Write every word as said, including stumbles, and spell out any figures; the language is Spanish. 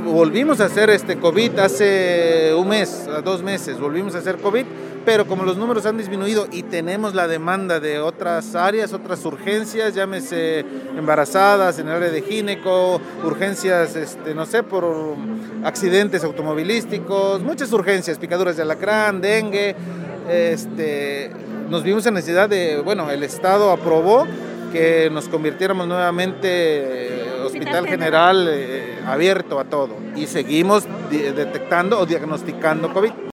volvimos a hacer este COVID hace un mes, dos meses, volvimos a hacer COVID, pero como los números han disminuido y tenemos la demanda de otras áreas, otras urgencias, llámese embarazadas, en el área de gineco, urgencias, este, no sé, por accidentes automovilísticos, muchas urgencias, picaduras de alacrán, dengue, este, nos vimos en necesidad de, bueno, el Estado aprobó que nos convirtiéramos nuevamente eh, hospital general eh, abierto a todo y seguimos detectando o diagnosticando COVID.